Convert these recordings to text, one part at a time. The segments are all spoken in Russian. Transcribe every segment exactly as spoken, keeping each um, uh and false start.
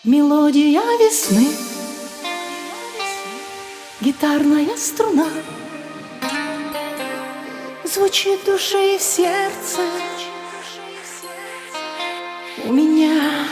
Мелодия весны, гитарная струна, звучит в душе и в сердце у меня.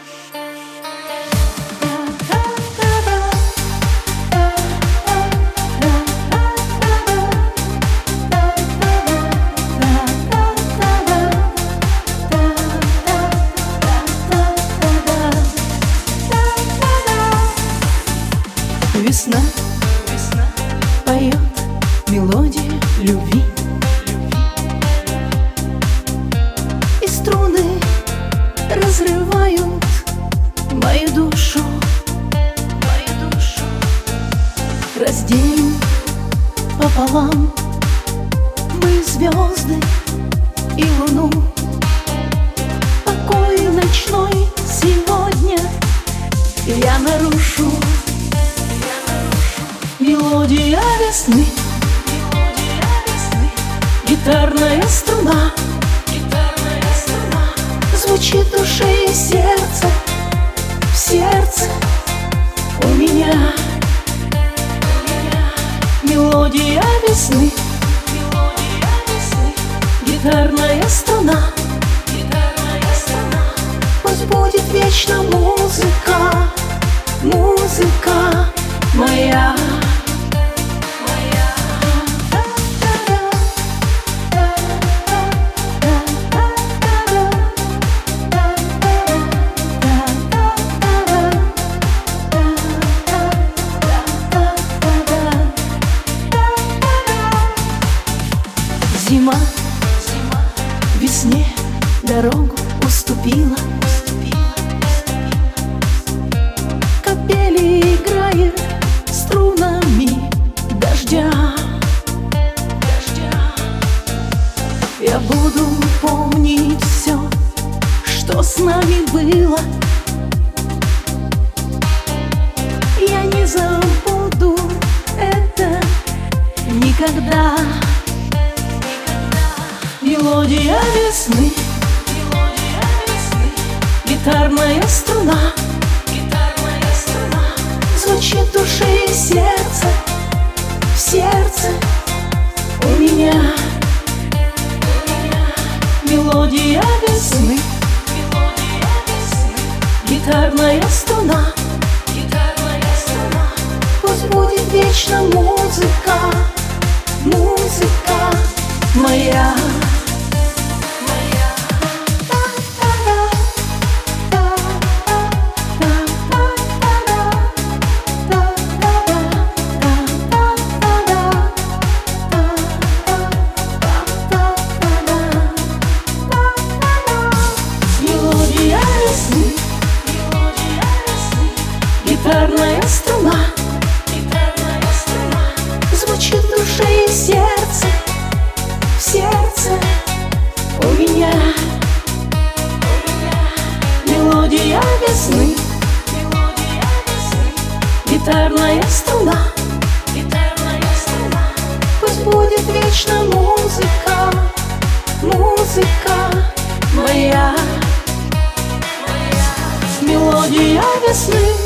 Весна, весна поет мелодию любви, и струны разрывают мою душу, мою душу. Разделим пополам мы звезды и луну. Покой ночной сегодня я нарушу. Мелодия весны, мелодия весны, гитарная струна, гитарная струна, звучит в душе и сердце, в сердце у меня. Мелодия весны, мелодия весны, гитарная струна, гитарная струна, пусть будет вечно музыка, музыка моя. Зима, зима весне дорогу уступила, уступила, уступила. Капели играет струнами дождя, дождя. Я буду помнить все, что с нами было. Я не забуду это никогда. Мелодия весны, мелодия весны, гитарная струна, гитарная струна, звучит в душе и сердце, в сердце у меня. Мелодия весны, мелодия весны, гитарная струна, гитарная струна, пусть будет вечно музыка, музыка моя. Гитарная струна, гитарная струна, звучит в душе и в сердце, в сердце у меня. Мелодия весны, мелодия весны, гитарная струна, гитарная струна, пусть будет вечно музыка, музыка моя. Мелодия весны.